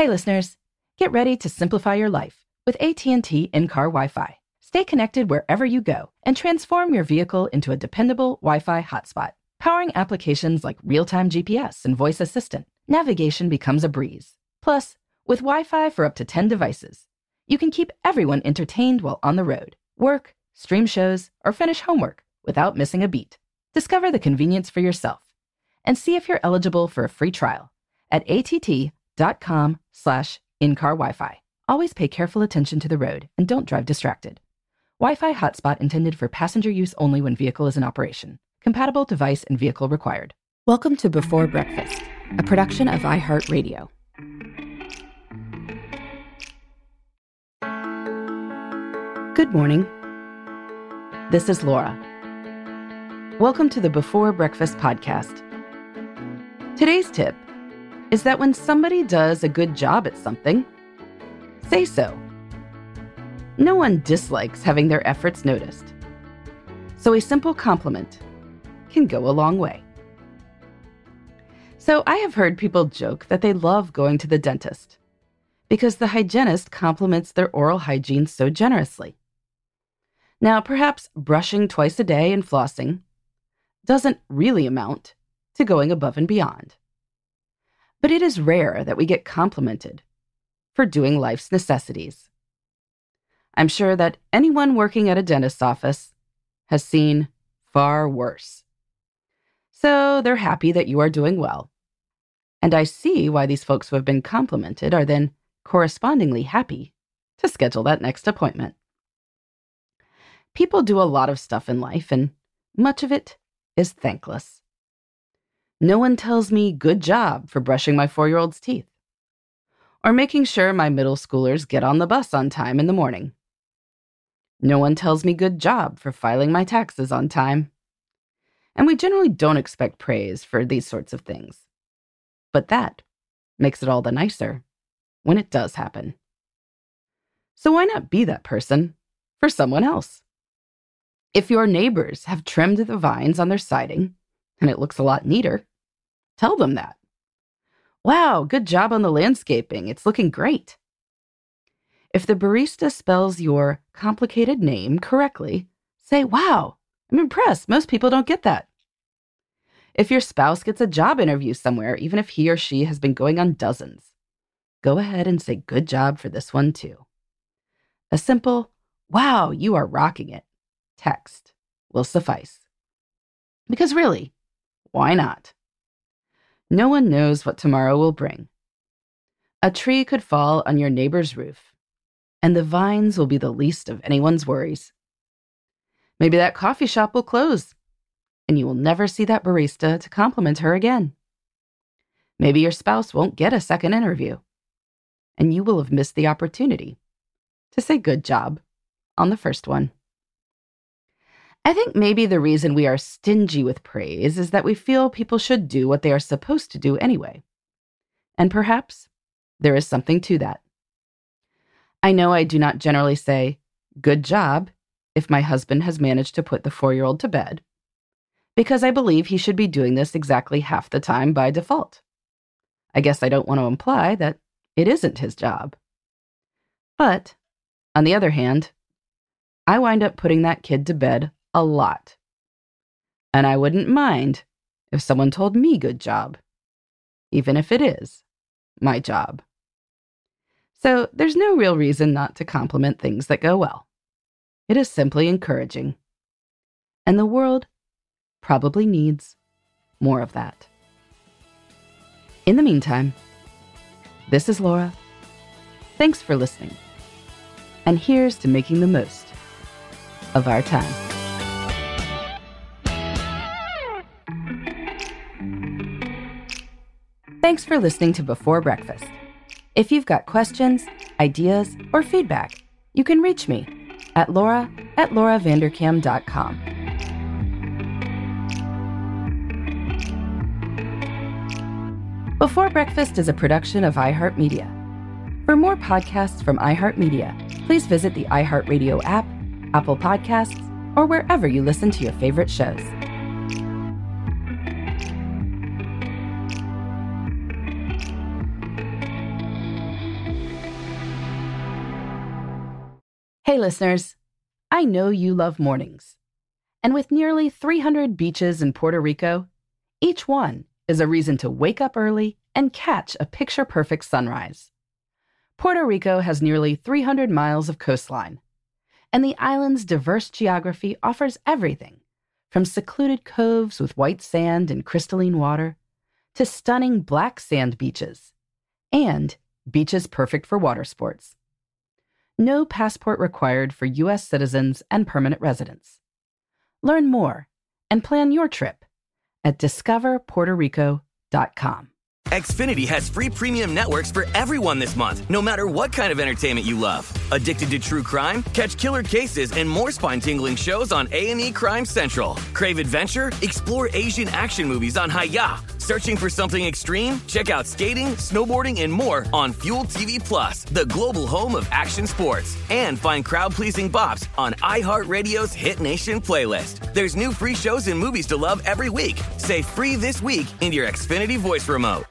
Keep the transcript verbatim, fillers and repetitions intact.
Hey listeners, get ready to simplify your life with A T and T in-car Wi-Fi. Stay connected wherever you go and transform your vehicle into a dependable Wi-Fi hotspot. Powering applications like real-time G P S and voice assistant, navigation becomes a breeze. Plus, with Wi-Fi for up to ten devices, you can keep everyone entertained while on the road, work, stream shows, or finish homework without missing a beat. Discover the convenience for yourself and see if you're eligible for a free trial at att.com slash in-car Wi-Fi. Always pay careful attention to the road and don't drive distracted. Wi-Fi hotspot intended for passenger use only when vehicle is in operation. Compatible device and vehicle required. Welcome to Before Breakfast, a production of iHeartRadio. Good morning. This is Laura. Welcome to the Before Breakfast podcast. Today's tip is that when somebody does a good job at something, say so. No one dislikes having their efforts noticed, so a simple compliment can go a long way. So I have heard people joke that they love going to the dentist because the hygienist compliments their oral hygiene so generously. Now, perhaps brushing twice a day and flossing doesn't really amount to going above and beyond. But it is rare that we get complimented for doing life's necessities. I'm sure that anyone working at a dentist's office has seen far worse. So they're happy that you are doing well. And I see why these folks who have been complimented are then correspondingly happy to schedule that next appointment. People do a lot of stuff in life, and much of it is thankless. No one tells me good job for brushing my four-year-old's teeth, or making sure my middle schoolers get on the bus on time in the morning. No one tells me good job for filing my taxes on time. And we generally don't expect praise for these sorts of things. But that makes it all the nicer when it does happen. So why not be that person for someone else? If your neighbors have trimmed the vines on their siding and it looks a lot neater, tell them that. Wow, good job on the landscaping. It's looking great. If the barista spells your complicated name correctly, say, wow, I'm impressed. Most people don't get that. If your spouse gets a job interview somewhere, even if he or she has been going on dozens, go ahead and say good job for this one too. A simple, wow, you are rocking it text will suffice. Because really, why not? No one knows what tomorrow will bring. A tree could fall on your neighbor's roof, and the vines will be the least of anyone's worries. Maybe that coffee shop will close, and you will never see that barista to compliment her again. Maybe your spouse won't get a second interview, and you will have missed the opportunity to say good job on the first one. I think maybe the reason we are stingy with praise is that we feel people should do what they are supposed to do anyway. And perhaps there is something to that. I know I do not generally say, good job, if my husband has managed to put the four-year-old to bed, because I believe he should be doing this exactly half the time by default. I guess I don't want to imply that it isn't his job. But, on the other hand, I wind up putting that kid to bed a lot. And I wouldn't mind if someone told me good job, even if it is my job. So there's no real reason not to compliment things that go well. It is simply encouraging. And the world probably needs more of that. In the meantime, this is Laura. Thanks for listening. And here's to making the most of our time. Thanks for listening to Before Breakfast. If you've got questions, ideas, or feedback, you can reach me at laura at laura vanderkam dot com. Before Breakfast is a production of iHeartMedia. For more podcasts from iHeartMedia, please visit the iHeartRadio app, Apple Podcasts, or wherever you listen to your favorite shows. Hey listeners, I know you love mornings. And with nearly three hundred beaches in Puerto Rico, each one is a reason to wake up early and catch a picture-perfect sunrise. Puerto Rico has nearly three hundred miles of coastline, and the island's diverse geography offers everything from secluded coves with white sand and crystalline water to stunning black sand beaches and beaches perfect for water sports. No passport required for U S citizens and permanent residents. Learn more and plan your trip at discover puerto rico dot com. Xfinity has free premium networks for everyone this month, no matter what kind of entertainment you love. Addicted to true crime? Catch killer cases and more spine-tingling shows on A and E Crime Central. Crave adventure? Explore Asian action movies on Hi-Ya. Searching for something extreme? Check out skating, snowboarding, and more on Fuel T V Plus, the global home of action sports. And find crowd-pleasing bops on iHeartRadio's Hit Nation playlist. There's new free shows and movies to love every week. Say free this week in your Xfinity voice remote.